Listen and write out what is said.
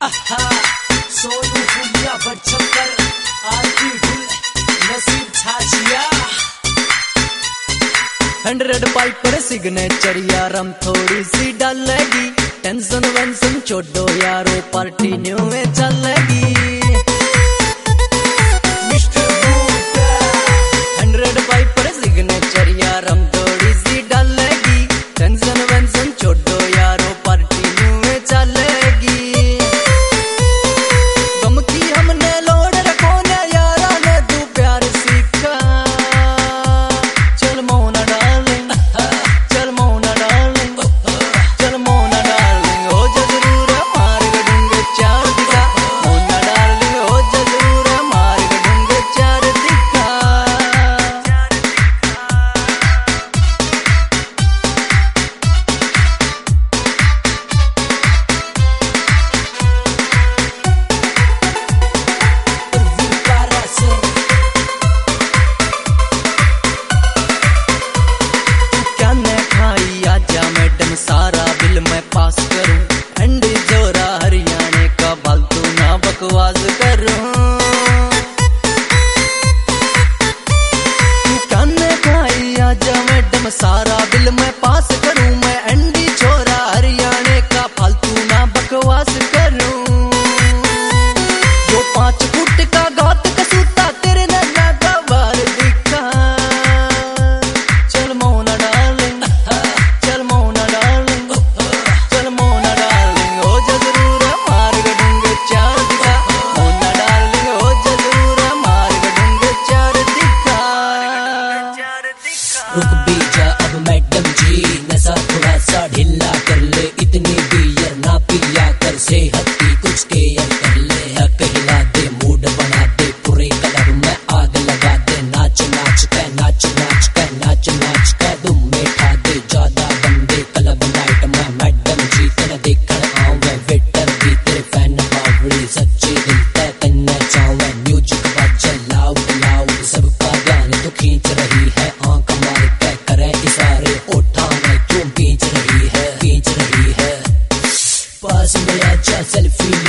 सोनू फुलिया बच्चकर आरती ढुल नसीब छाछिया 100 Piper signature यारम थोड़ी सी डालेगी टेंशन वेंशन छोड़ो यारो पार्टी न्यू में चलेगी 100 पाइपर सिग्नेचर यारम थोड़ी सी डालेगी टेंशन वेंशन छोड़ो यारो पार्टी न्यू में चलेगी गम की हमने लोड रखो ना यारा ने तू प्यार सीखा चल मोना डार्लिंग चल मोना डार्लिंग चल मोना डार्लिंग हो जा जरूर मार गडूंगे चार दिखा मोना डार्लिंग हो जा जरूर मार गडूंगे चार दिखा सारा बिल मैं पास करूं ठंडी जोरा हरियाणे का फालतू ना बकवास करूं काने खाई आजा मैडम सारा बिल मैं पास करूं मैं अंडी छोरा हरियाणे का फालतू ना बकवास करूं जो 5 फुट का गात कसूता तेरे नन्ना का बार दिखा चल मोना डार्लिंग चल मोना रुक भी जा अब मैडम जी नशा थोड़ा सा ढीला कर ले इतनी बियर ना पिया कर सेहत की कुछ केयर कर ले हक हिला दे मूड बना दे पूरे क्लब में आग लगा दे नाच नाच कर नाच नाच कर नाच नाच कर तुम में ठा दे ज्यादा बंदे क्लब नाइट में मैडम जी तेरा देखण आवे वेटर भी तेरे फैन बावड़ी सच्चे दिल ते तन्ने चावे म्यूजिक बज लाउड लाउड सबका ध्यान तो खींच रही है आंख मार के करे इशारे ओठा में क्यों खींच रही है पास में आजा सेल्फी